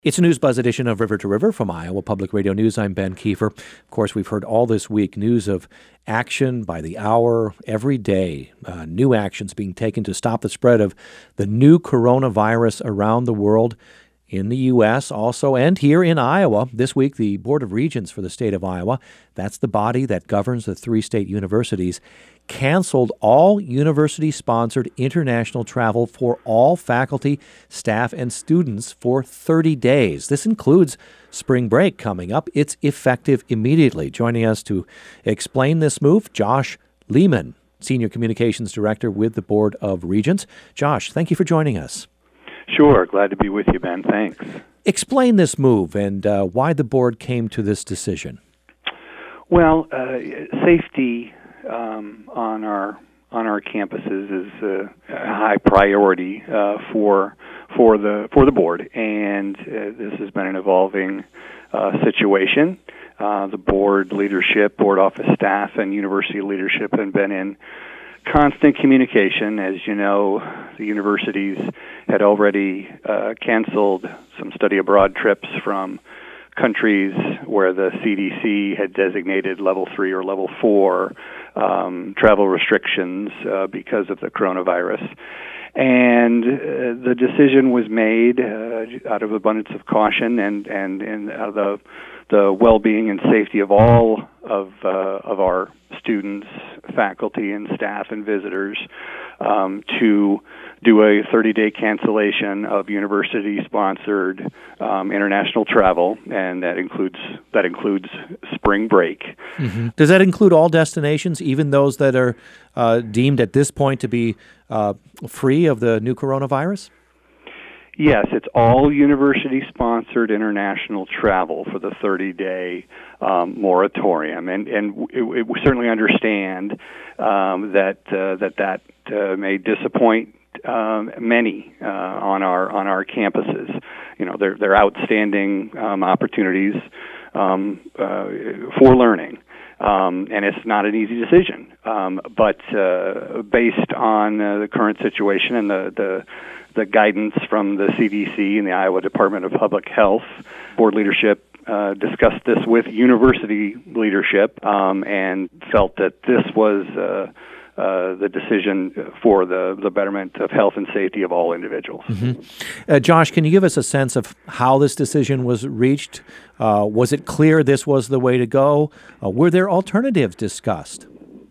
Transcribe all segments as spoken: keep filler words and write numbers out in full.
It's a News Buzz edition of River to River from Iowa Public Radio News. I'm Ben Kiefer. Of course, we've heard all this week news of action by the hour, every day, uh, new actions being taken to stop the spread of the new coronavirus around the world, in the U S also, and here in Iowa. This week, the Board of Regents for the state of Iowa, that's the body that governs the three state universities, canceled all university-sponsored international travel for all faculty, staff, and students for thirty days. This includes spring break coming up. It's effective immediately. Joining us to explain this move, Josh Lehman, Senior Communications Director with the Board of Regents. Josh, thank you for joining us. Sure. Glad to be with you, Ben. Thanks. Explain this move and uh, why the board came to this decision. Well, uh, safety um, on our on our campuses is uh, a high priority uh, for for the for the board, and uh, this has been an evolving uh, situation. Uh, the board leadership, board office staff, and university leadership have been in constant communication. As you know, the universities had already uh, canceled some study abroad trips from countries where the C D C had designated level three or level four um, travel restrictions uh, because of the coronavirus. And uh, the decision was made uh, out of abundance of caution and, and, and out of the, the well-being and safety of all of, uh, of our students, faculty, and staff and visitors um, to do a thirty-day cancellation of university-sponsored um, international travel, and that includes that includes spring break. Mm-hmm. Does that include all destinations, even those that are uh, deemed at this point to be uh, free of the new coronavirus? Yes, it's all university-sponsored international travel for the thirty-day um, moratorium, and and it, it, we certainly understand um, that uh, that that uh, may disappoint um, many uh, on our on our campuses. You know, they're they're outstanding um, opportunities um, uh, for learning. Um, and it's not an easy decision, um, but uh, based on uh, the current situation and the, the the guidance from the C D C and the Iowa Department of Public Health, board leadership uh, discussed this with university leadership um, and felt that this was uh, uh, the decision for the, the betterment of health and safety of all individuals. Mm-hmm. Uh, Josh, can you give us a sense of how this decision was reached? Uh, was it clear this was the way to go? Uh, were there alternatives discussed?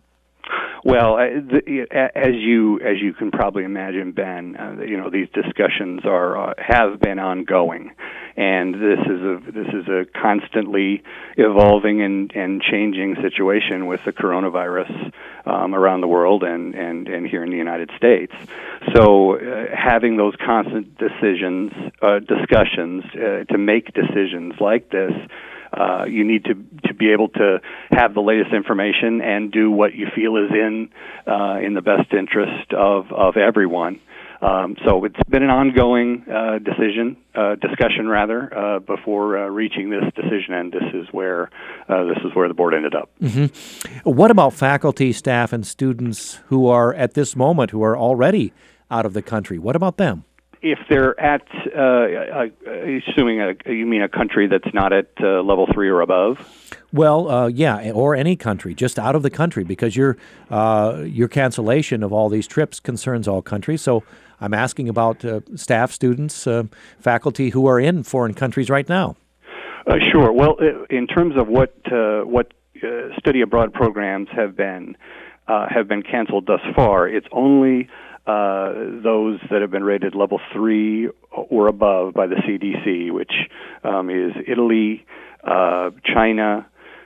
Well, uh, the, as you as you can probably imagine, Ben, uh, you know, these discussions are uh, have been ongoing, and this is a this is a constantly evolving and, and changing situation with the coronavirus um, around the world and, and, and here in the United States. So, uh, having those constant decisions, uh, discussions uh, to make decisions like this. Uh, you need to, to be able to have the latest information and do what you feel is in uh, in the best interest of, of everyone. Um, so it's been an ongoing uh, decision, uh, discussion rather, uh, before uh, reaching this decision, and this is where uh, this is where the board ended up. Mm-hmm. What about faculty, staff, and students who are at this moment who are already out of the country? What about them? If they're at, uh, uh, assuming a, you mean a country that's not at uh, level three or above? Well, uh, yeah, or any country, just out of the country, because your uh, your cancellation of all these trips concerns all countries. So I'm asking about uh, staff, students, uh, faculty who are in foreign countries right now. Uh, sure. Well, in terms of what uh, what uh, study abroad programs have been uh, have been canceled thus far, it's only Uh, those that have been rated level three or above by the C D C, which um, is Italy, uh, China,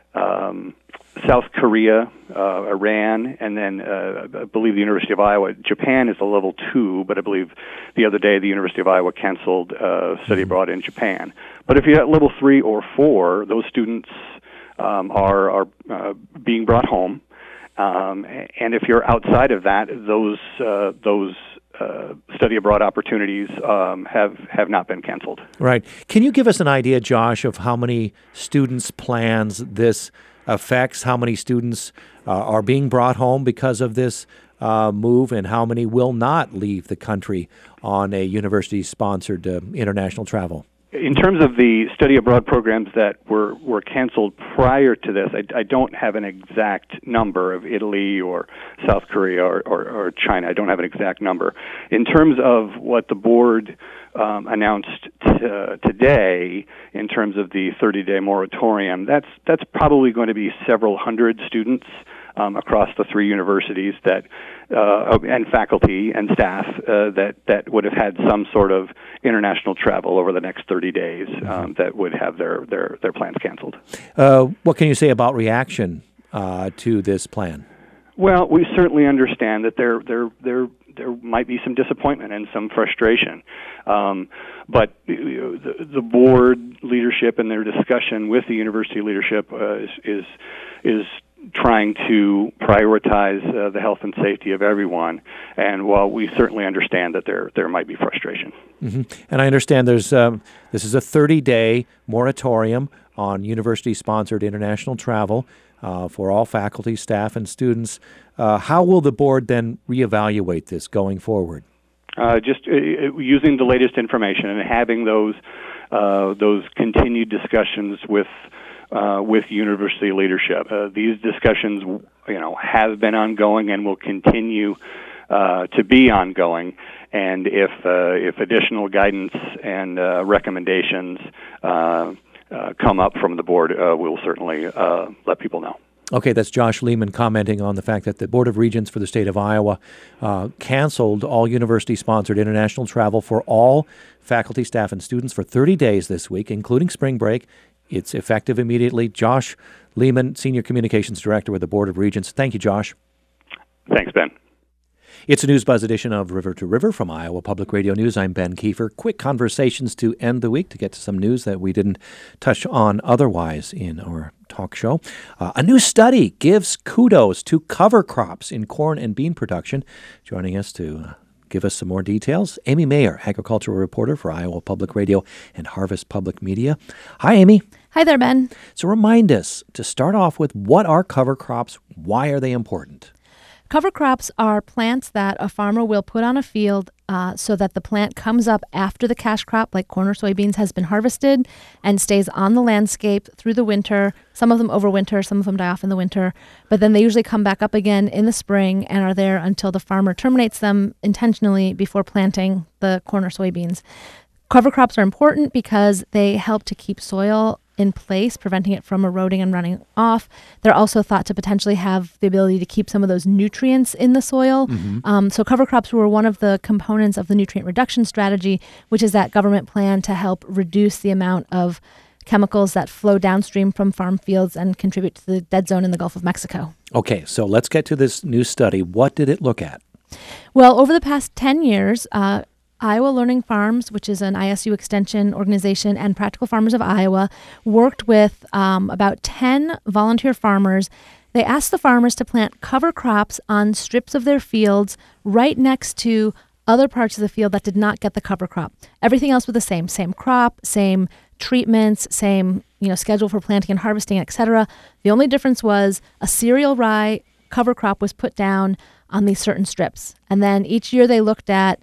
um, South Korea, uh, Iran, and then uh, I believe the University of Iowa. Japan is a level two, but I believe the other day the University of Iowa canceled uh, study abroad in Japan. But if you're at level three or four, those students um, are, are uh, being brought home. Um, and if you're outside of that, those uh, those uh, study abroad opportunities um, have have not been canceled. Right. Can you give us an idea, Josh, of how many students' plans this affects? How many students uh, are being brought home because of this uh, move, and how many will not leave the country on a university-sponsored uh, international travel? in terms of the study abroad programs that were, were canceled prior to this, I, I don't have an exact number of Italy or South Korea or, or, or China. I don't have an exact number. In terms of what the board um, announced t- uh, today, in terms of the thirty-day moratorium, that's that's probably going to be several hundred students Um, across the three universities that uh, and faculty and staff uh, that that would have had some sort of international travel over the next thirty days um, that would have their their, their plans canceled. Uh, what can you say about reaction uh, to this plan? Well, we certainly understand that there there there there might be some disappointment and some frustration, um, but you know, the, the board leadership and their discussion with the university leadership uh, is is is. trying to prioritize uh, the health and safety of everyone, and while we certainly understand that there there might be frustration. Mm-hmm. And I understand there's um, this is a thirty-day moratorium on university-sponsored international travel uh, for all faculty, staff, and students. Uh, how will the board then reevaluate this going forward? Uh, just uh, using the latest information and having those uh, those continued discussions with. Uh, with university leadership. Uh, these discussions, you know, have been ongoing and will continue uh, to be ongoing. And if uh, if additional guidance and uh, recommendations uh, uh, come up from the board, uh, we'll certainly uh, let people know. Okay, that's Josh Lehman commenting on the fact that the Board of Regents for the state of Iowa uh, canceled all university-sponsored international travel for all faculty, staff, and students for thirty days this week, including spring break. It's effective immediately. Josh Lehman, Senior Communications Director with the Board of Regents. Thank you, Josh. Thanks, Ben. It's a News Buzz edition of River to River from Iowa Public Radio News. I'm Ben Kiefer. Quick conversations to end the week to get to some news that we didn't touch on otherwise in our talk show. Uh, a new study gives kudos to cover crops in corn and bean production. Joining us to uh, give us some more details, Amy Mayer, agricultural reporter for Iowa Public Radio and Harvest Public Media. Hi, Amy. Hi there, Ben. So remind us, to start off with, what are cover crops? Why are they important? Cover crops are plants that a farmer will put on a field uh, so that the plant comes up after the cash crop, like corn or soybeans, has been harvested and stays on the landscape through the winter. Some of them overwinter, some of them die off in the winter, but then they usually come back up again in the spring and are there until the farmer terminates them intentionally before planting the corn or soybeans. Cover crops are important because they help to keep soil in place, preventing it from eroding and running off. They're also thought to potentially have the ability to keep some of those nutrients in the soil. Mm-hmm. Um, so cover crops were one of the components of the nutrient reduction strategy, which is that government plan to help reduce the amount of chemicals that flow downstream from farm fields and contribute to the dead zone in the Gulf of Mexico. Okay, so let's get to this new study. What did it look at? Well, over the past ten years, uh, Iowa Learning Farms, which is an I S U extension organization, and Practical Farmers of Iowa worked with um, about ten volunteer farmers. They asked the farmers to plant cover crops on strips of their fields right next to other parts of the field that did not get the cover crop. Everything else was the same, same crop, same treatments, same you know schedule for planting and harvesting, et cetera. The only difference was a cereal rye cover crop was put down on these certain strips. And then each year they looked at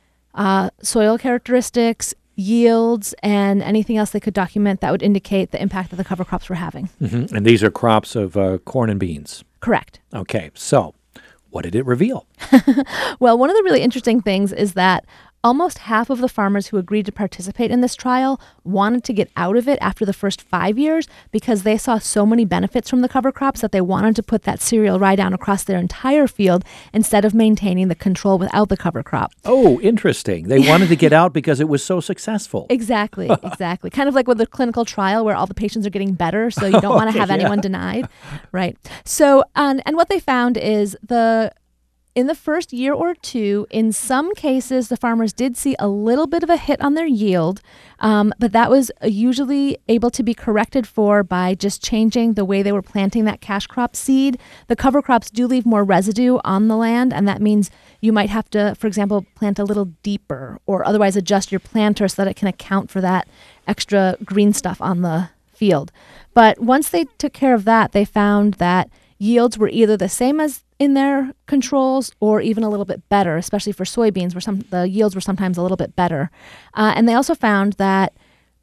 Uh, soil characteristics, yields, and anything else they could document that would indicate the impact that the cover crops were having. Mm-hmm. And these are crops of uh, corn and beans? Correct. Okay, so what did it reveal? Well, one of the really interesting things is that almost half of the farmers who agreed to participate in this trial wanted to get out of it after the first five years because they saw so many benefits from the cover crops that they wanted to put that cereal rye down across their entire field instead of maintaining the control without the cover crop. Oh, interesting. They wanted to get out because it was so successful. Exactly, exactly. Kind of like with the clinical trial where all the patients are getting better, so you don't want to Okay, have yeah. anyone denied. Right. So, um, and what they found is the in the first year or two, in some cases, the farmers did see a little bit of a hit on their yield, um, but that was usually able to be corrected for by just changing the way they were planting that cash crop seed. The cover crops do leave more residue on the land, and that means you might have to, for example, plant a little deeper or otherwise adjust your planter so that it can account for that extra green stuff on the field. But once they took care of that, they found that yields were either the same as in their controls or even a little bit better, especially for soybeans, where some the yields were sometimes a little bit better. Uh, and they also found that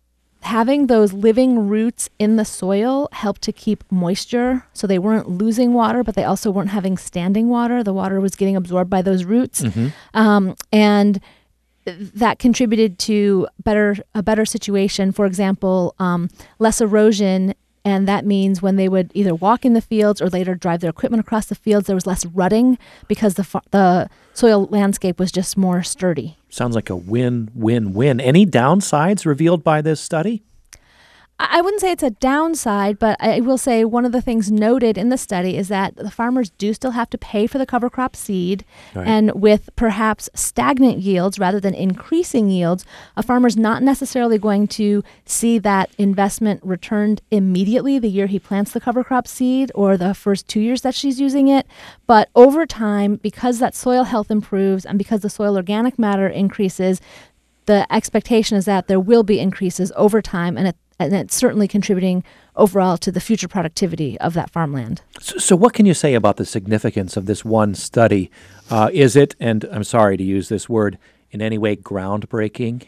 having those living roots in the soil helped to keep moisture, so they weren't losing water, but they also weren't having standing water. The water was getting absorbed by those roots, mm-hmm. um, and that contributed to better a better situation. For example, um, less erosion. And that means when they would either walk in the fields or later drive their equipment across the fields, there was less rutting because the fa- the soil landscape was just more sturdy. Sounds like a win-win-win. Any downsides revealed by this study? I wouldn't say it's a downside, but I will say one of the things noted in the study is that the farmers do still have to pay for the cover crop seed. Right. And with perhaps stagnant yields rather than increasing yields, a farmer's not necessarily going to see that investment returned immediately the year he plants the cover crop seed or the first two years that she's using it. But over time, because that soil health improves and because the soil organic matter increases, the expectation is that there will be increases over time, and it and it's certainly contributing overall to the future productivity of that farmland. So, so what can you say about the significance of this one study? Uh, is it, and I'm sorry to use this word, in any way groundbreaking?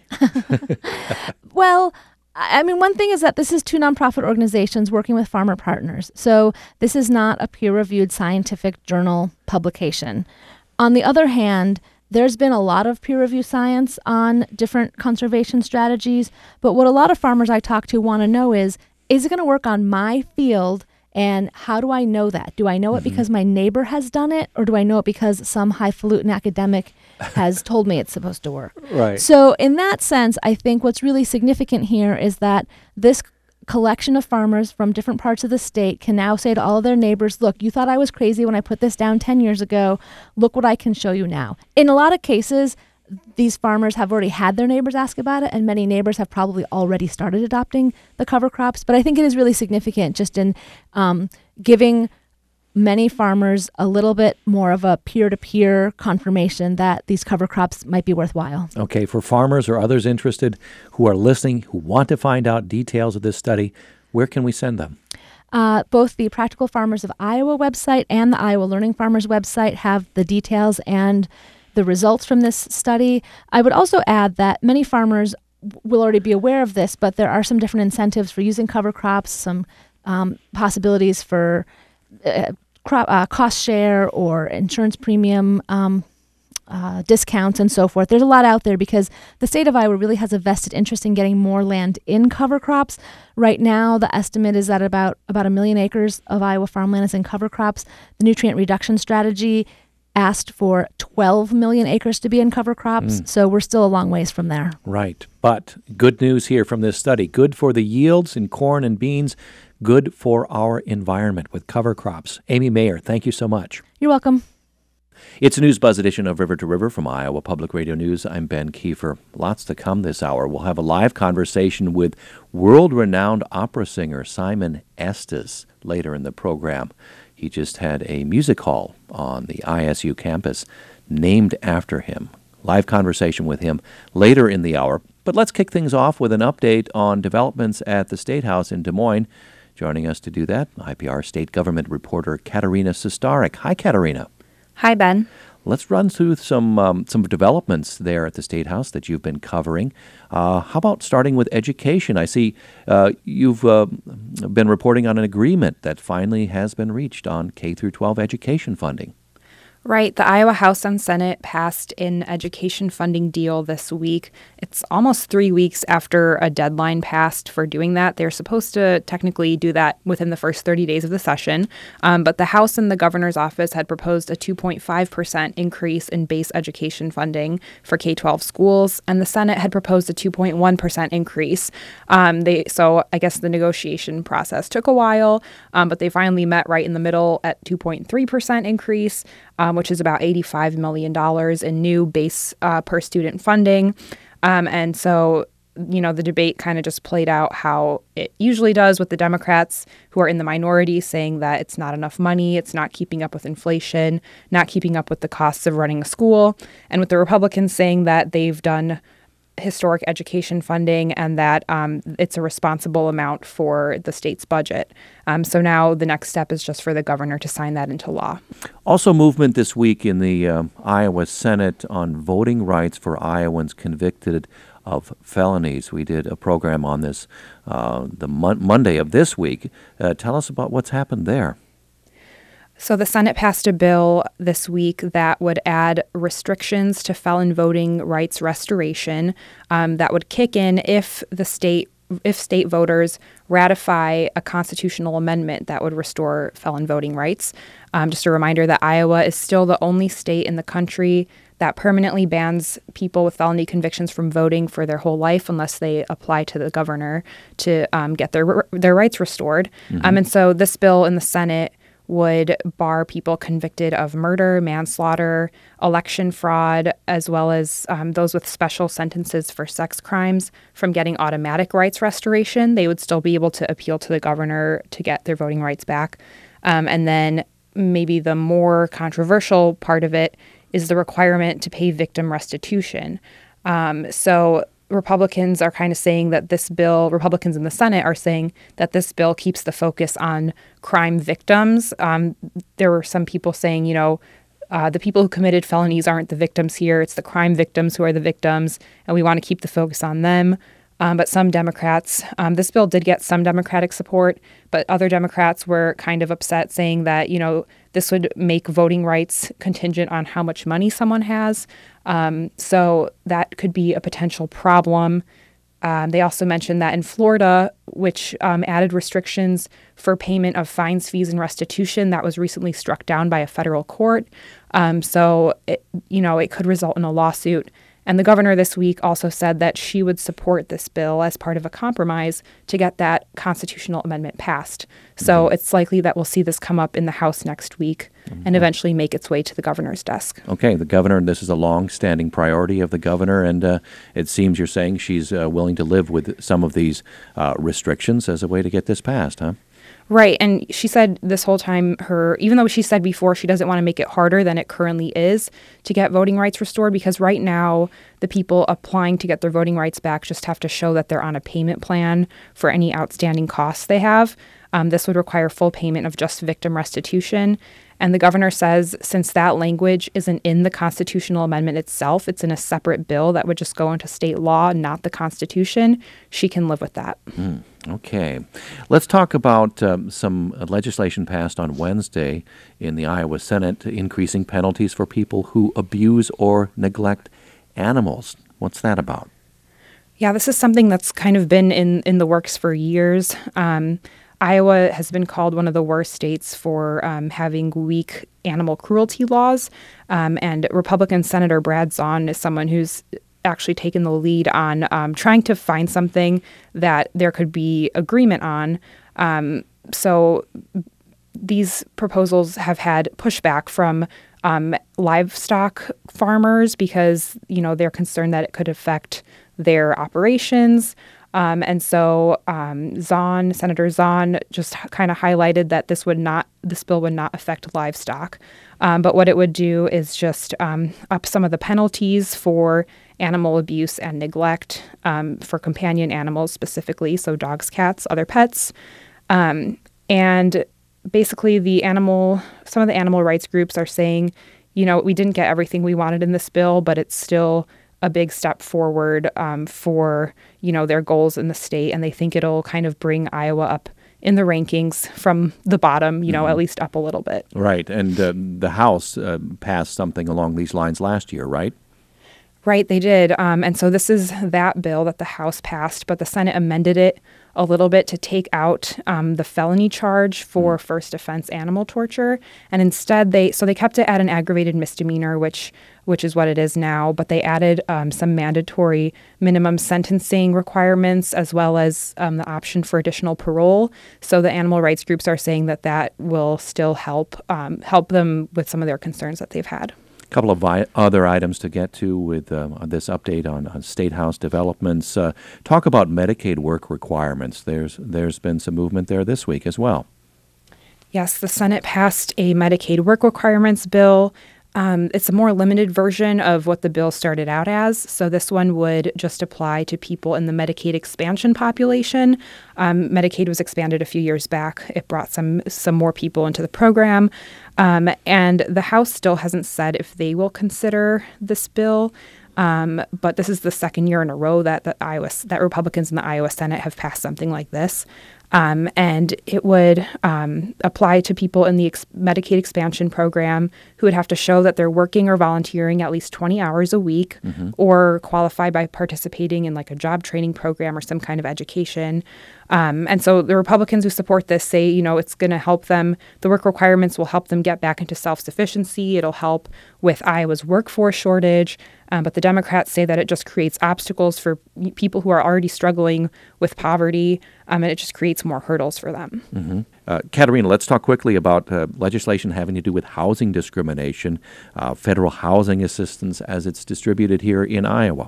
Well, I mean, one thing is that this is two nonprofit organizations working with farmer partners. So this is not a peer-reviewed scientific journal publication. On the other hand, there's been a lot of peer review science on different conservation strategies, but what a lot of farmers I talk to want to know is, is it going to work on my field, and how do I know that? Do I know it mm-hmm. because my neighbor has done it, or do I know it because some highfalutin academic has told me it's supposed to work? Right. So in that sense, I think what's really significant here is that this collection of farmers from different parts of the state can now say to all of their neighbors, look, you thought I was crazy when I put this down ten years ago. Look what I can show you now. In a lot of cases, these farmers have already had their neighbors ask about it, and many neighbors have probably already started adopting the cover crops. But I think it is really significant just in um, giving many farmers a little bit more of a peer-to-peer confirmation that these cover crops might be worthwhile. Okay, for farmers or others interested who are listening, who want to find out details of this study, where can we send them? Uh, both the Practical Farmers of Iowa website and the Iowa Learning Farmers website have the details and the results from this study. I would also add that many farmers will already be aware of this, but there are some different incentives for using cover crops, some um, possibilities for uh, crop uh, cost share or insurance premium um, uh, discounts and so forth. There's a lot out there because the state of Iowa really has a vested interest in getting more land in cover crops. Right now, the estimate is that about, about a million acres of Iowa farmland is in cover crops. The nutrient reduction strategy asked for twelve million acres to be in cover crops, mm. so we're still a long ways from there. Right, but good news here from this study. Good for the yields in corn and beans, good for our environment with cover crops. Amy Mayer, thank you so much. You're welcome. It's a News Buzz edition of River to River from Iowa Public Radio News. I'm Ben Kiefer. Lots to come this hour. We'll have a live conversation with world-renowned opera singer Simon Estes later in the program. He just had a music hall on the I S U campus named after him. Live conversation with him later in the hour. But let's kick things off with an update on developments at the State House in Des Moines. Joining us to do that, I P R State Government reporter Katerina Sostarek. Hi, Katerina. Hi, Ben. Let's run through some um, some developments there at the State House that you've been covering. Uh, how about starting with education? I see uh, you've uh, been reporting on an agreement that finally has been reached on K through twelve education funding. Right. The Iowa House and Senate passed an education funding deal this week. It's almost three weeks after a deadline passed for doing that. They're supposed to technically do that within the first thirty days of the session. Um, but the House and the governor's office had proposed a two point five percent increase in base education funding for K twelve schools, and the Senate had proposed a two point one percent increase. Um, they so I guess the negotiation process took a while, um, but they finally met right in the middle at two point three percent increase. Um, which is about eighty-five million dollars in new base uh, per student funding. Um, and so, you know, the debate kind of just played out how it usually does with the Democrats who are in the minority saying that it's not enough money, it's not keeping up with inflation, not keeping up with the costs of running a school, and with the Republicans saying that they've done historic education funding and that um, it's a responsible amount for the state's budget. Um, so now the next step is just for the governor to sign that into law. Also movement this week in the uh, Iowa Senate on voting rights for Iowans convicted of felonies. We did a program on this uh, the mon- Monday of this week. Uh, tell us about what's happened there. So the Senate passed a bill this week that would add restrictions to felon voting rights restoration um, that would kick in if the state if state voters ratify a constitutional amendment that would restore felon voting rights. Um, just a reminder that Iowa is still the only state in the country that permanently bans people with felony convictions from voting for their whole life unless they apply to the governor to um, get their their rights restored. Mm-hmm. Um, and so this bill in the Senate would bar people convicted of murder, manslaughter, election fraud, as well as um, those with special sentences for sex crimes from getting automatic rights restoration. They would still be able to appeal to the governor to get their voting rights back. Um, and then maybe the more controversial part of it is the requirement to pay victim restitution. Um, so Republicans are kind of saying that this bill, Republicans in the Senate are saying that this bill keeps the focus on crime victims. Um, there were some people saying, you know, uh, the people who committed felonies aren't the victims here. It's the crime victims who are the victims, and we want to keep the focus on them. Um, but some Democrats, um, this bill did get some Democratic support, but other Democrats were kind of upset, saying that, you know, this would make voting rights contingent on how much money someone has. Um, so that could be a potential problem. Um, they also mentioned that in Florida, which um, added restrictions for payment of fines, fees, and restitution, that was recently struck down by a federal court. Um, so, it, you know, it could result in a lawsuit. And the governor this week also said that she would support this bill as part of a compromise to get that constitutional amendment passed. So mm-hmm. it's likely that we'll see this come up in the House next week mm-hmm. and eventually make its way to the governor's desk. Okay, the governor, this is a long-standing priority of the governor, and uh, it seems you're saying she's uh, willing to live with some of these uh, restrictions as a way to get this passed, huh? Right. And she said this whole time, her, even though she said before she doesn't want to make it harder than it currently is to get voting rights restored, because right now the people applying to get their voting rights back just have to show that they're on a payment plan for any outstanding costs they have. Um, this would require full payment of just victim restitution. And the governor says since that language isn't in the constitutional amendment itself, it's in a separate bill that would just go into state law, not the Constitution, she can live with that. Mm, okay. Let's talk about um, some legislation passed on Wednesday in the Iowa Senate increasing penalties for people who abuse or neglect animals. What's that about? Yeah, this is something that's kind of been in, in the works for years. Um, Iowa has been called one of the worst states for um, having weak animal cruelty laws. Um, and Republican Senator Brad Zaun is someone who's actually taken the lead on um, trying to find something that there could be agreement on. Um, so these proposals have had pushback from um, livestock farmers because, you know, they're concerned that it could affect their operations. Um, and so um, Zaun, Senator Zaun, just kind of highlighted that this would not, this bill would not affect livestock. Um, but what it would do is just um, up some of the penalties for animal abuse and neglect um, for companion animals specifically, so dogs, cats, other pets. Um, and basically the animal, some of the animal rights groups are saying, you know, we didn't get everything we wanted in this bill, but it's still a big step forward um, for, you know, their goals in the state. And they think it'll kind of bring Iowa up in the rankings from the bottom, you know, mm-hmm. at least up a little bit. Right. And uh, the House uh, passed something along these lines last year, right? Right, they did. Um, and so this is that bill that the House passed, but the Senate amended it a little bit to take out um, the felony charge for mm. first offense animal torture. And instead, they so they kept it at an aggravated misdemeanor, which which is what it is now, but they added um, some mandatory minimum sentencing requirements as well as um, the option for additional parole. So the animal rights groups are saying that that will still help um, help them with some of their concerns that they've had. A couple of vi- other items to get to with uh, this update on, on State House developments. Uh, talk about Medicaid work requirements. There's there's been some movement there this week as well. Yes, the Senate passed a Medicaid work requirements bill. Um, it's a more limited version of what the bill started out as. So this one would just apply to people in the Medicaid expansion population. Um, Medicaid was expanded a few years back. It brought some some more people into the program. Um, and the House still hasn't said if they will consider this bill. Um, but this is the second year in a row that the Iowa that Republicans in the Iowa Senate have passed something like this. Um, and it would um, apply to people in the ex- Medicaid expansion program who would have to show that they're working or volunteering at least twenty hours a week, mm-hmm. or qualify by participating in like a job training program or some kind of education. Um, and so the Republicans who support this say, you know, it's going to help them. The work requirements will help them get back into self-sufficiency. It'll help with Iowa's workforce shortage. Um, but the Democrats say that it just creates obstacles for people who are already struggling with poverty, um, and it just creates more hurdles for them. Mm-hmm. Uh, Katerina, let's talk quickly about uh, legislation having to do with housing discrimination, uh, federal housing assistance as it's distributed here in Iowa.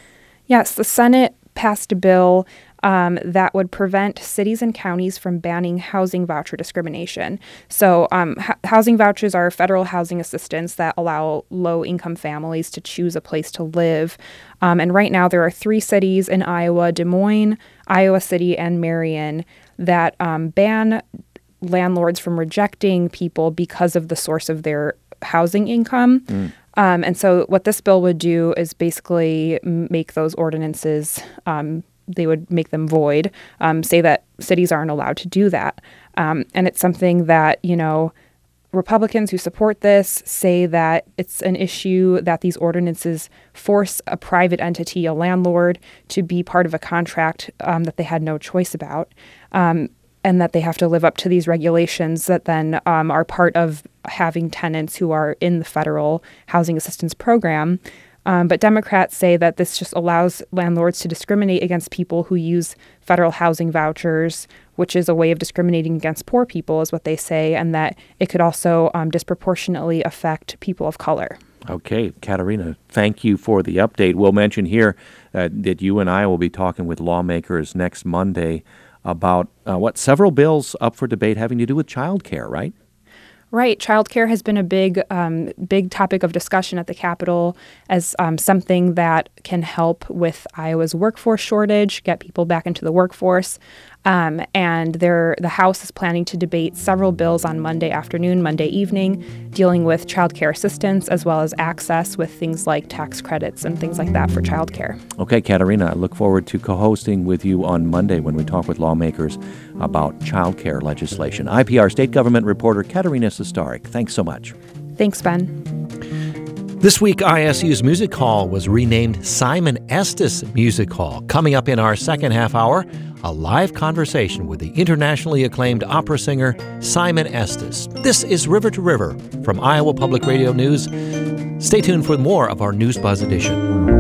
Yes, the Senate passed a bill Um, that would prevent cities and counties from banning housing voucher discrimination. So um, h- housing vouchers are federal housing assistance that allow low-income families to choose a place to live. Um, and right now there are three cities in Iowa, Des Moines, Iowa City, and Marion, that um, ban landlords from rejecting people because of the source of their housing income. Mm. Um, and so what this bill would do is basically make those ordinances um, they would make them void, um, say that cities aren't allowed to do that. Um, and it's something that, you know, Republicans who support this say that it's an issue that these ordinances force a private entity, a landlord, to be part of a contract um, that they had no choice about, um, and that they have to live up to these regulations that then um, are part of having tenants who are in the federal housing assistance program. Um, but Democrats say that this just allows landlords to discriminate against people who use federal housing vouchers, which is a way of discriminating against poor people, is what they say, and that it could also um, disproportionately affect people of color. Okay, Katerina, thank you for the update. We'll mention here uh, that you and I will be talking with lawmakers next Monday about uh, what several bills up for debate having to do with child care, right? Right. Childcare has been a big, um, big topic of discussion at the Capitol as um, something that can help with Iowa's workforce shortage, get people back into the workforce. Um, and there, the House is planning to debate several bills on Monday afternoon, Monday evening, dealing with childcare assistance as well as access with things like tax credits and things like that for childcare. Okay, Katerina, I look forward to co-hosting with you on Monday when we talk with lawmakers about childcare legislation. I P R state government reporter Katerina Sostaric, thanks so much. Thanks, Ben. This week, I S U's Music Hall was renamed Simon Estes Music Hall. Coming up in our second half hour, a live conversation with the internationally acclaimed opera singer Simon Estes. This is River to River from Iowa Public Radio News. Stay tuned for more of our News Buzz edition.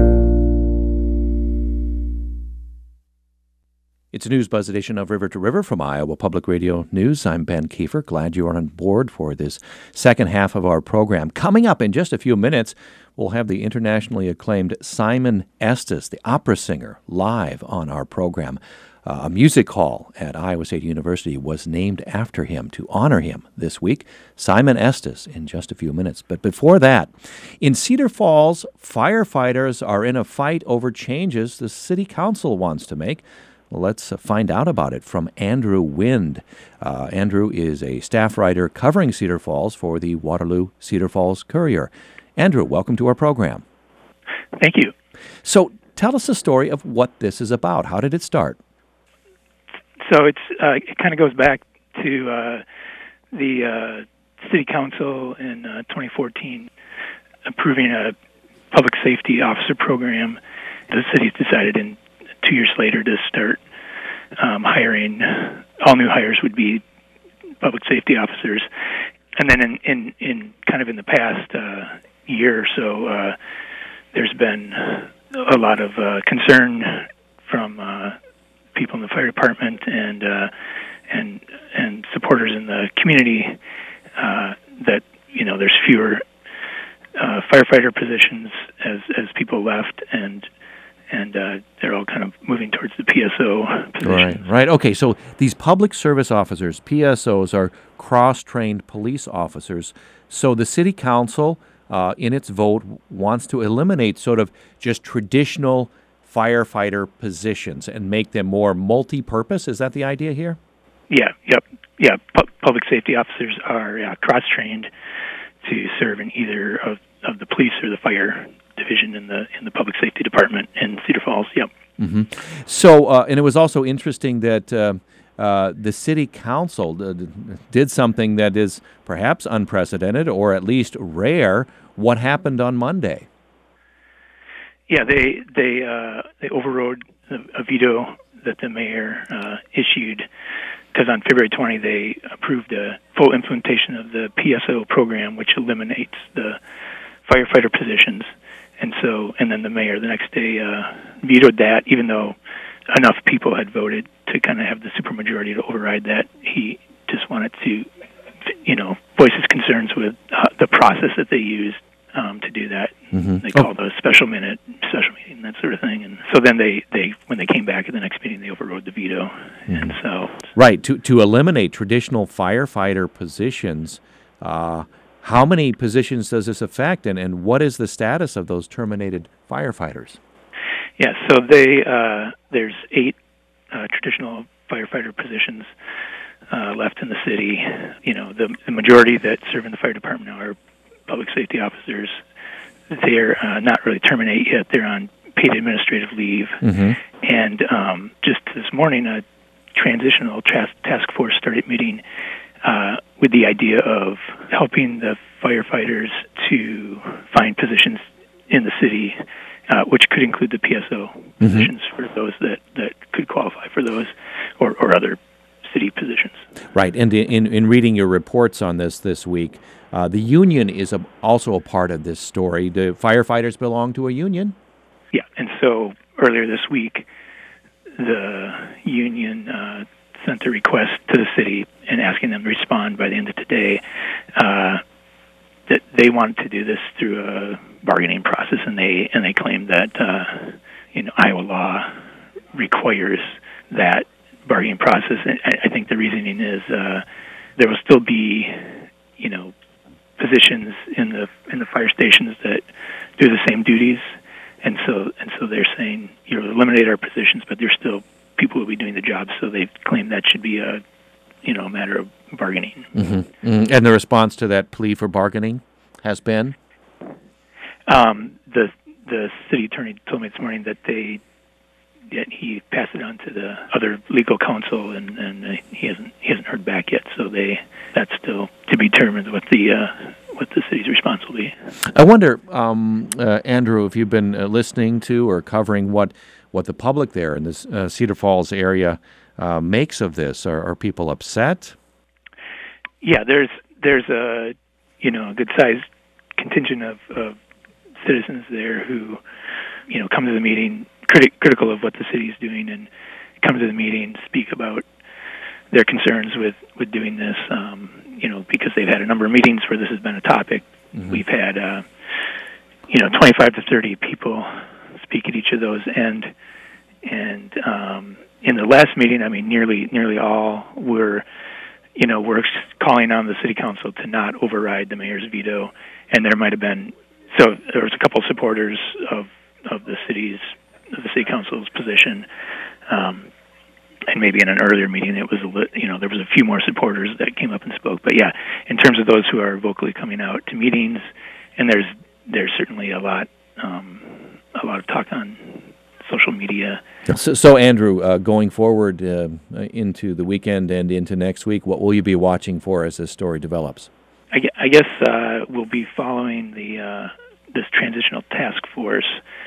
It's a News Buzz edition of River to River from Iowa Public Radio News. I'm Ben Kiefer. Glad you are on board for this second half of our program. Coming up in just a few minutes, we'll have the internationally acclaimed Simon Estes, the opera singer, live on our program. Uh, a music hall at Iowa State University was named after him to honor him this week. Simon Estes in just a few minutes. But before that, in Cedar Falls, firefighters are in a fight over changes the city council wants to make. Well, let's find out about it from Andrew Wind. Uh, Andrew is a staff writer covering Cedar Falls for the Waterloo Cedar Falls Courier. Andrew, welcome to our program. Thank you. So tell us the story of what this is about. How did it start? So it's uh, it kind of goes back to uh, the uh, City Council in uh, twenty fourteen approving a public safety officer program. The city's decided in two years later to start um, hiring. All new hires would be public safety officers. And then in, in, in kind of in the past uh, year or so, uh, there's been a lot of uh, concern from uh, people in the fire department and uh, and and supporters in the community uh, that, you know, there's fewer uh, firefighter positions as as people left, and and uh, they're all kind of moving towards the P S O positions. Right, right. Okay, so these public service officers, P S Os, are cross-trained police officers. So the city council, uh, in its vote, wants to eliminate sort of just traditional firefighter positions and make them more multi-purpose. Is that the idea here? Yeah, yep. Yeah, Pu- public safety officers are uh, cross-trained to serve in either of, of the police or the fire division. division in the in the public safety department in Cedar Falls. Yep. Mm-hmm. So, uh, and it was also interesting that uh, uh, the city council d- did something that is perhaps unprecedented or at least rare. What happened on Monday? Yeah, they they uh, they overrode a veto that the mayor uh, issued, because on February twentieth they approved a full implementation of the P S O program, which eliminates the firefighter positions. And so, and then the mayor the next day uh, vetoed that, even though enough people had voted to kind of have the supermajority to override that. He just wanted to, you know, voice his concerns with uh, the process that they used um, to do that. Mm-hmm. They called oh. a special minute, special meeting, that sort of thing. And so then they, they when they came back at the next meeting, they overrode the veto. Mm-hmm. And so, right to to eliminate traditional firefighter positions. Uh, How many positions does this affect, and, and what is the status of those terminated firefighters? Yeah, so they uh, there's eight uh, traditional firefighter positions uh, left in the city. You know, the, the majority that serve in the fire department now are public safety officers. They're uh, not really terminated yet. They're on paid administrative leave. Mm-hmm. And um, just this morning, a transitional task, task force started meeting Uh, with the idea of helping the firefighters to find positions in the city, uh, which could include the P S O mm-hmm. positions for those that, that could qualify for those, or, or other city positions. Right, and in, in reading your reports on this this week, uh, the union is a, also a part of this story. The firefighters belong to a union? Yeah, and so earlier this week, the union uh, sent a request to the city and asking them to respond by the end of today uh, that they wanted to do this through a bargaining process, and they and they claimed that uh, you know Iowa law requires that bargaining process. And I, I think the reasoning is uh, there will still be you know positions in the in the fire stations that do the same duties, and so and so they're saying you know eliminate our positions, but there's still people will be doing the job, so they've claimed that should be a, you know, a matter of bargaining. Mm-hmm. Mm-hmm. And the response to that plea for bargaining has been? Um, the the city attorney told me this morning that they that he passed it on to the other legal counsel, and, and uh, he hasn't he hasn't heard back yet. So they that's still to be determined what the uh, what the city's response will be. I wonder, um, uh, Andrew, if you've been uh, listening to or covering what. what the public there in this uh, Cedar Falls area uh, makes of this. Are, are people upset? Yeah, there's there's a you know a good sized contingent of, of citizens there who you know come to the meeting criti- critical of what the city's doing, and come to the meeting, speak about their concerns with, with doing this. Um, you know because they've had a number of meetings where this has been a topic. Mm-hmm. We've had uh, you know twenty-five to thirty people speak at each of those, and and um, in the last meeting, I mean, nearly nearly all were, you know, were calling on the city council to not override the mayor's veto, and there might have been so there was a couple supporters of of the city's of the city council's position, um, and maybe in an earlier meeting it was a li- you know there was a few more supporters that came up and spoke, but yeah, in terms of those who are vocally coming out to meetings, and there's there's certainly a lot. Um, a lot of talk on social media. So, so Andrew, uh, going forward uh, into the weekend and into next week, what will you be watching for as this story develops? I, I guess uh, we'll be following the uh, this transitional task force,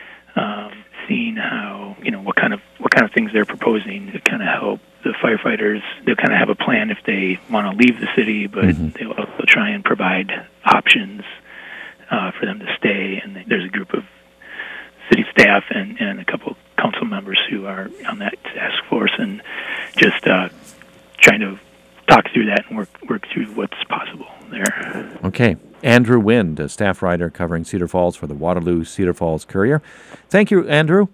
um, seeing how you know what kind of what kind of things they're proposing to kind of help the firefighters. They'll kind of have a plan if they want to leave the city, but mm-hmm. they'll also try and provide options uh, for them to stay. And there's a group of city staff and, and a couple council members who are on that task force, and just uh, trying to talk through that and work work through what's possible there. Okay. Andrew Wind, a staff writer covering Cedar Falls for the Waterloo Cedar Falls Courier. Thank you, Andrew.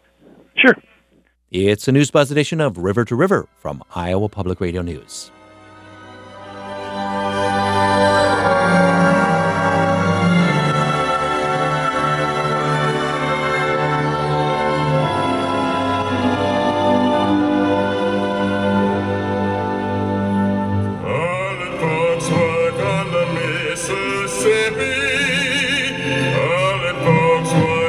Sure. It's a News Buzz edition of River to River from Iowa Public Radio News. Mississippi, all the folks were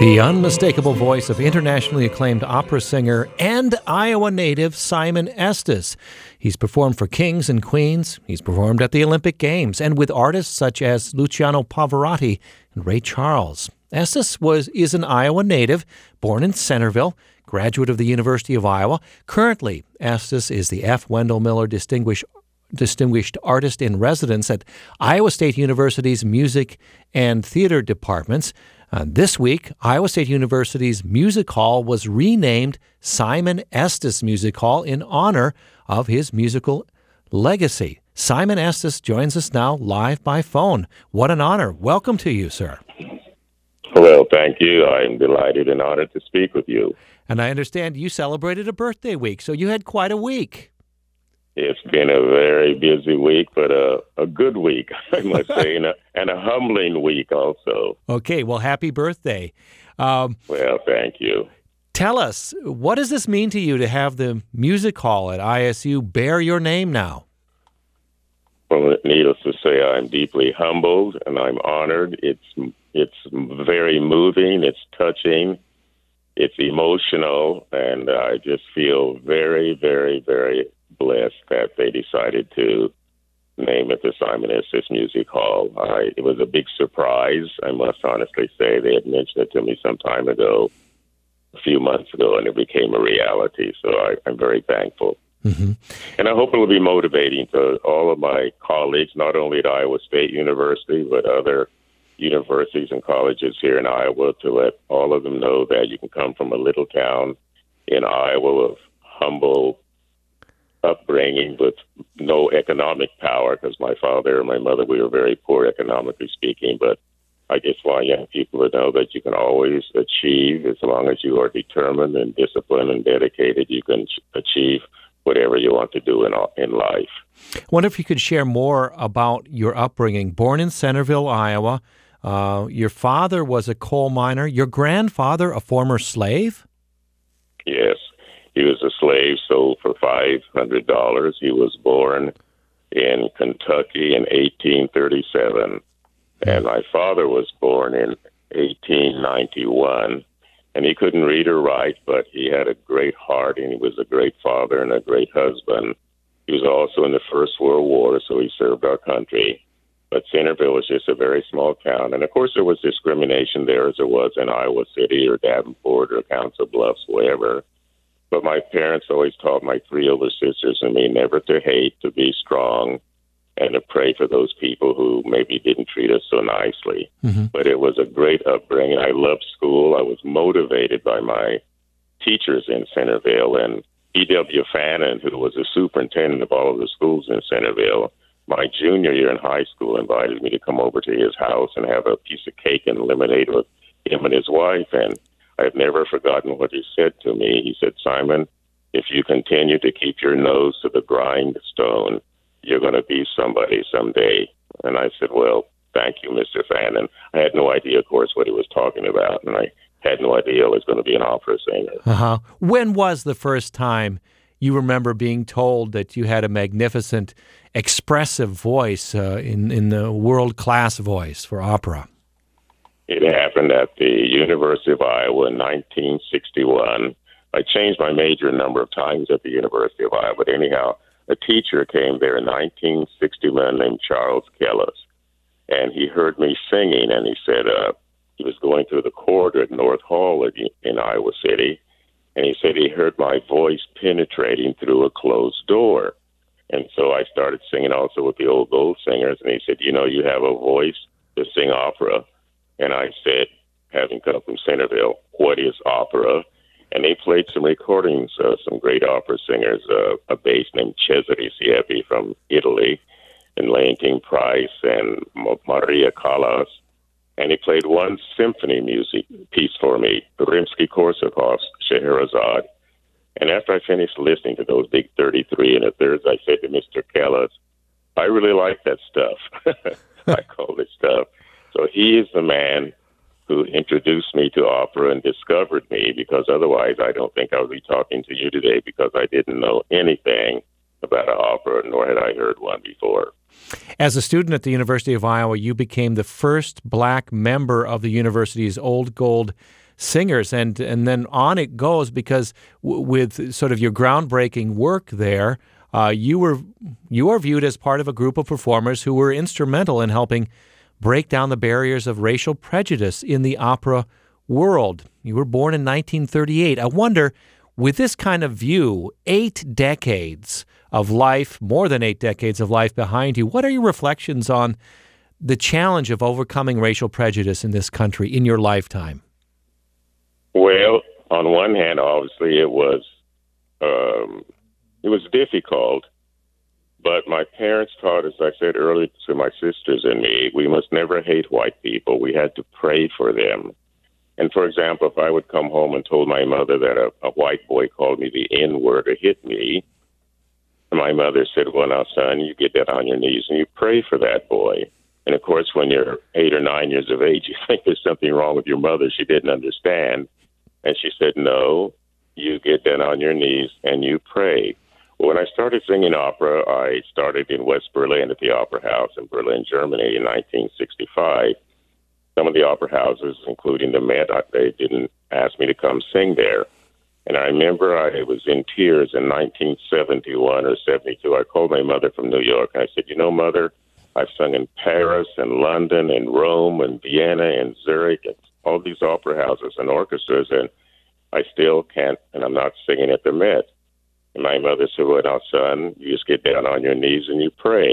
The unmistakable voice of internationally acclaimed opera singer and Iowa native Simon Estes. He's performed for kings and queens. He's performed at the Olympic Games and with artists such as Luciano Pavarotti and Ray Charles. Estes was is an Iowa native, born in Centerville, graduate of the University of Iowa. Currently, Estes is the F. Wendell Miller Distinguished Distinguished Artist in Residence at Iowa State University's Music and Theater Departments. Uh, this week, Iowa State University's Music Hall was renamed Simon Estes Music Hall in honor of his musical legacy. Simon Estes joins us now live by phone. What an honor. Welcome to you, sir. Well, thank you. I'm delighted and honored to speak with you. And I understand you celebrated a birthday week, so you had quite a week. It's been a very busy week, but a, a good week, I must say, and a, and a humbling week also. Okay, well, happy birthday. Um, well, thank you. Tell us, what does this mean to you to have the music hall at I S U bear your name now? Well, needless to say, I'm deeply humbled and I'm honored. It's it's very moving. It's touching. It's emotional, and I just feel very, very, very blessed that they decided to name it the Simon Estes Music Hall. I, it was a big surprise, I must honestly say. They had mentioned it to me some time ago, a few months ago, and it became a reality. So I, I'm very thankful. Mm-hmm. And I hope it will be motivating to all of my colleagues, not only at Iowa State University, but other universities and colleges here in Iowa, to let all of them know that you can come from a little town in Iowa of humble upbringing with no economic power, because my father and my mother, we were very poor economically speaking, but I just want young people to know that you can always achieve as long as you are determined and disciplined and dedicated. You can achieve whatever you want to do in in life. I wonder if you could share more about your upbringing. Born in Centerville, Iowa, uh, your father was a coal miner. Your grandfather, a former slave? Yes. He was a slave sold for five hundred dollars. He was born in Kentucky in eighteen thirty-seven, and my father was born in eighteen ninety-one, and he couldn't read or write, but he had a great heart, and he was a great father and a great husband. He was also in the First World War, so he served our country. But Centerville was just a very small town, and of course there was discrimination there as there was in Iowa City or Davenport or Council Bluffs, wherever. But my parents always taught my three older sisters and me never to hate, to be strong, and to pray for those people who maybe didn't treat us so nicely. Mm-hmm. But it was a great upbringing. I loved school. I was motivated by my teachers in Centerville. And E W Fannin, who was the superintendent of all of the schools in Centerville, my junior year in high school invited me to come over to his house and have a piece of cake and lemonade with him and his wife. And I've never forgotten what he said to me. He said, Simon, if you continue to keep your nose to the grindstone, you're going to be somebody someday. And I said, well, thank you, Mister Fannin. I had no idea, of course, what he was talking about, and I had no idea I was going to be an opera singer. Uh-huh. When was the first time you remember being told that you had a magnificent, expressive voice uh, in, in the world-class voice for opera? It happened at the University of Iowa in nineteen sixty-one. I changed my major a number of times at the University of Iowa, but anyhow, a teacher came there in nineteen sixty-one named Charles Kellis, and he heard me singing, and he said uh, he was going through the corridor at North Hall in, in Iowa City, and he said he heard my voice penetrating through a closed door. And so I started singing also with the old gold singers, and he said, you know, you have a voice to sing opera. And I said, having come from Centerville, what is opera? And they played some recordings of some great opera singers, uh, a bass named Cesare Siepi from Italy, and Leontine Price, and Maria Callas. And he played one symphony music piece for me, Rimsky-Korsakov's Scheherazade. And after I finished listening to those big thirty-three and a thirds, I said to Mister Callas, I really like that stuff. I call it stuff. So he is the man who introduced me to opera and discovered me, because otherwise I don't think I would be talking to you today, because I didn't know anything about an opera, nor had I heard one before. As a student at the University of Iowa, you became the first black member of the university's Old Gold singers, and and then on it goes, because w- with sort of your groundbreaking work there, uh, you were you are viewed as part of a group of performers who were instrumental in helping break down the barriers of racial prejudice in the opera world. You were born in nineteen thirty-eight. I wonder, with this kind of view, eight decades of life, more than eight decades of life behind you, what are your reflections on the challenge of overcoming racial prejudice in this country in your lifetime? Well, on one hand, obviously it was um, it was difficult, but my parents taught, as I said earlier to my sisters and me, we must never hate white people. We had to pray for them. And for example, if I would come home and told my mother that a, a white boy called me the N-word or hit me, my mother said, well, now, son, you get that on your knees and you pray for that boy. And, of course, when you're eight or nine years of age, you think there's something wrong with your mother. She didn't understand. And she said, no, you get down on your knees and you pray. Well, when I started singing opera, I started in West Berlin at the Opera House in Berlin, Germany in nineteen sixty-five. Some of the opera houses, including the Met, they didn't ask me to come sing there. And I remember I was in tears in nineteen seventy-one or seventy-two. I called my mother from New York, and I said, you know, Mother, I've sung in Paris and London and Rome and Vienna and Zurich and all these opera houses and orchestras, and I still can't, and I'm not singing at the Met. And my mother said, well, now, son, you just get down on your knees and you pray.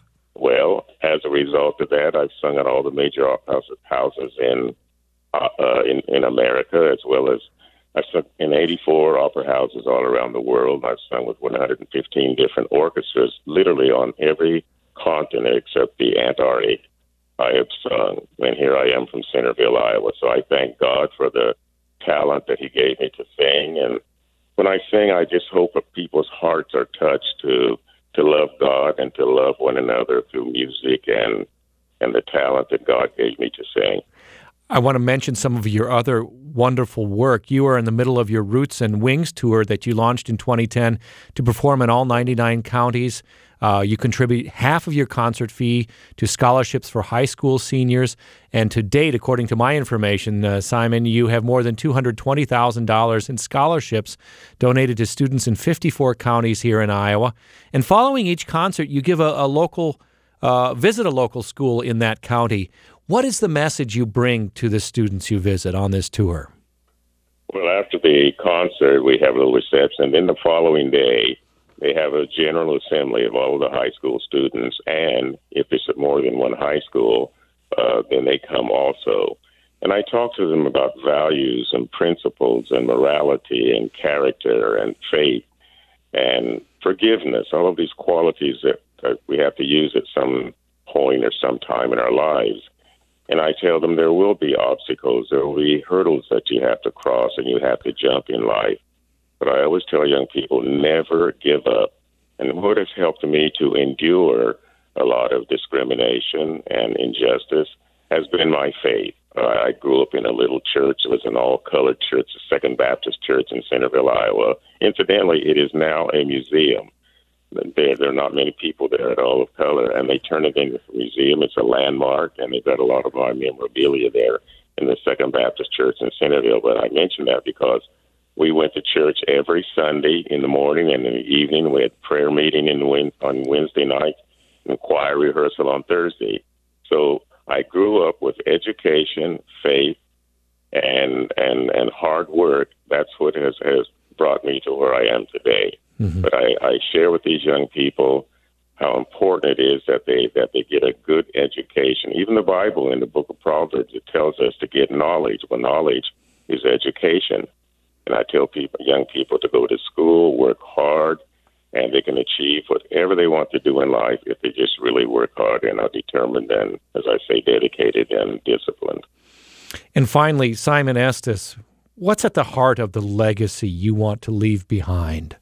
Well, as a result of that, I've sung at all the major opera houses in, uh, uh, in in America, as well as I've sung in eighty-four opera houses all around the world. I've sung with one hundred fifteen different orchestras, literally on every continent except the Antarctic. I have sung, and here I am from Centerville, Iowa. So I thank God for the talent that He gave me to sing. And when I sing, I just hope that people's hearts are touched to to love God and to love one another through music and and the talent that God gave me to sing. I want to mention some of your other wonderful work. You are in the middle of your Roots and Wings tour that you launched in twenty ten to perform in all ninety-nine counties. Uh, you contribute half of your concert fee to scholarships for high school seniors. And to date, according to my information, uh, Simon, you have more than two hundred twenty thousand dollars in scholarships donated to students in fifty-four counties here in Iowa. And following each concert, you give a, a local, uh, visit a local school in that county. What is the message you bring to the students you visit on this tour? Well, after the concert, we have a little reception. Then the following day, they have a general assembly of all of the high school students. And if it's at more than one high school, uh, then they come also. And I talk to them about values and principles and morality and character and faith and forgiveness, all of these qualities that, that we have to use at some point or some time in our lives. And I tell them there will be obstacles, there will be hurdles that you have to cross and you have to jump in life. But I always tell young people, never give up. And what has helped me to endure a lot of discrimination and injustice has been my faith. Uh, I grew up in a little church. It was an all-colored church, the Second Baptist Church in Centerville, Iowa. Incidentally, it is now a museum. There, there are not many people there at all of color, and they turn it into a museum. It's a landmark, and they've got a lot of our memorabilia there in the Second Baptist Church in Centerville. But I mention that because we went to church every Sunday in the morning, and in the evening we had prayer meeting in the, on Wednesday night and choir rehearsal on Thursday. So I grew up with education, faith, and and and hard work. That's what has, has brought me to where I am today. Mm-hmm. But I, I share with these young people how important it is that they that they get a good education. Even the Bible in the book of Proverbs, it tells us to get knowledge. Well, knowledge is education. And I tell people, young people to go to school, work hard, and they can achieve whatever they want to do in life if they just really work hard and are determined and, as I say, dedicated and disciplined. And finally, Simon Estes, what's at the heart of the legacy you want to leave behind?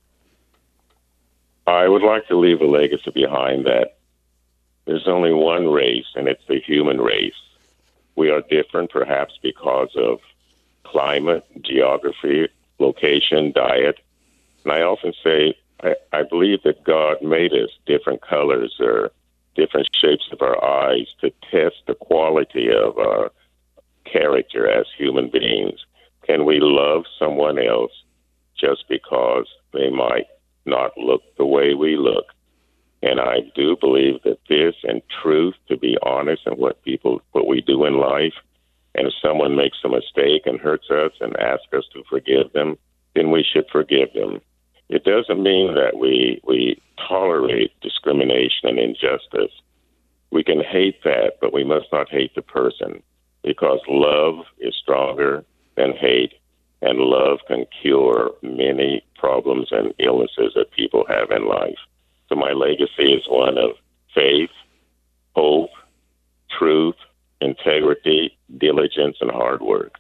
I would like to leave a legacy behind that there's only one race, and it's the human race. We are different, perhaps because of climate, geography, location, diet. And I often say, I, I believe that God made us different colors or different shapes of our eyes to test the quality of our character as human beings. Can we love someone else just because they might not look the way we look? And I do believe that this and truth, to be honest in what people, what we do in life, and if someone makes a mistake and hurts us and asks us to forgive them, then we should forgive them. It doesn't mean that we we tolerate discrimination and injustice. We can hate that, but we must not hate the person, because love is stronger than hate, and love can cure many problems and illnesses that people have in life. So my legacy is one of faith, hope, truth, integrity, diligence, and hard work.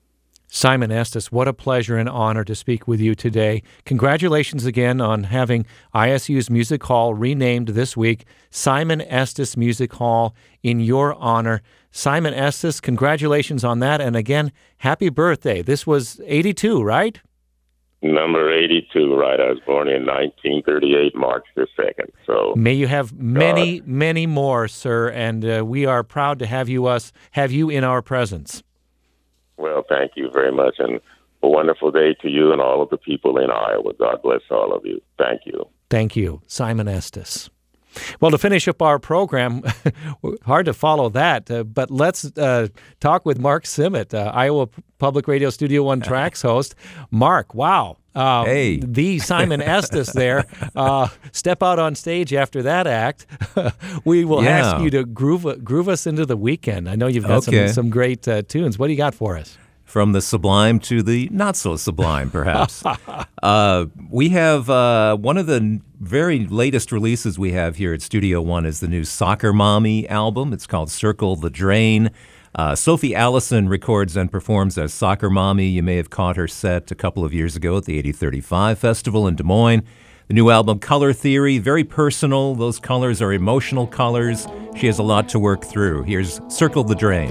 Simon Estes, what a pleasure and honor to speak with you today. Congratulations again on having I S U's Music Hall renamed this week, Simon Estes Music Hall, in your honor. Simon Estes, congratulations on that, and again, happy birthday. This was eighty-two, right? Number eighty-two, right. I was born in nineteen thirty-eight, March the second. So may you have many, God. many more, sir, and uh, we are proud to have you us have you in our presence. Well, thank you very much, and a wonderful day to you and all of the people in Iowa. God bless all of you. Thank you. Thank you, Simon Estes. Well, to finish up our program, hard to follow that, uh, but let's uh, talk with Mark Simmet, uh, Iowa Public Radio Studio One Tracks host. Mark, wow. Uh, hey. The Simon Estes there. Uh, step out on stage after that act. We will yeah. ask you to groove groove us into the weekend. I know you've got okay. some, some great uh, tunes. What do you got for us? From the sublime to the not so sublime, perhaps. uh, we have uh, one of the very latest releases we have here at Studio One is the new Soccer Mommy album. It's called Circle the Drain. Uh, Sophie Allison records and performs as Soccer Mommy. You may have caught her set a couple of years ago at the eighty thirty-five Festival in Des Moines. The new album, Color Theory, very personal. Those colors are emotional colors. She has a lot to work through. Here's Circle the Drain.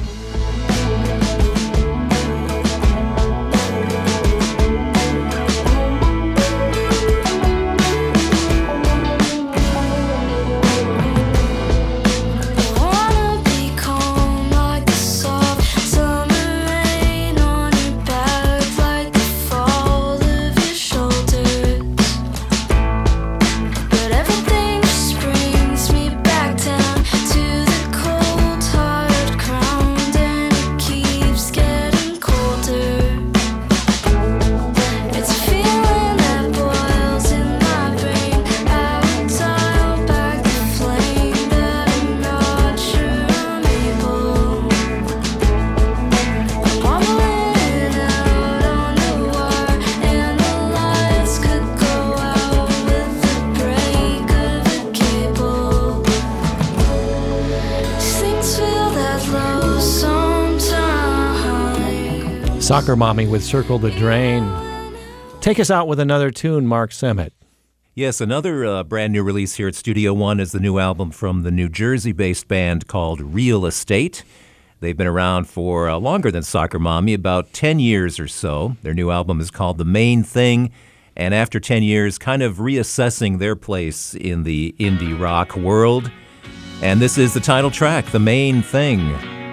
Soccer Mommy with Circle the Drain. Take us out with another tune, Mark Simmet. Yes, another uh, brand new release here at Studio One is the new album from the New Jersey-based band called Real Estate. They've been around for uh, longer than Soccer Mommy, about ten years or so. Their new album is called The Main Thing, and after ten years, kind of reassessing their place in the indie rock world. And this is the title track, The Main Thing.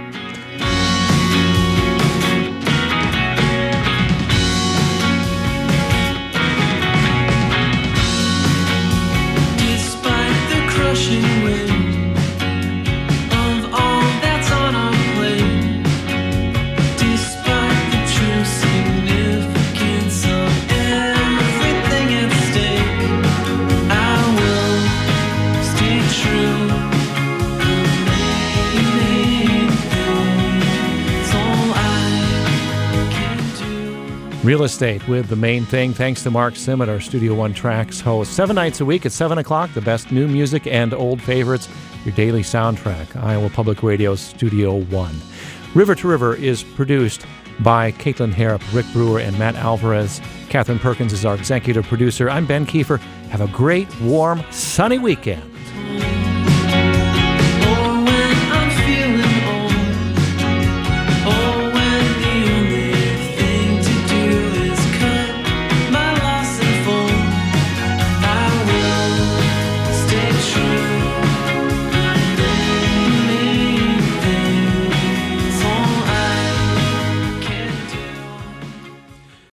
Real Estate with The Main Thing. Thanks to Mark Simmet, our Studio One Tracks host. Seven nights a week at seven o'clock, the best new music and old favorites, your daily soundtrack, Iowa Public Radio Studio One. River to River is produced by Caitlin Harrop, Rick Brewer, and Matt Alvarez. Catherine Perkins is our executive producer. I'm Ben Kiefer. Have a great, warm, sunny weekend.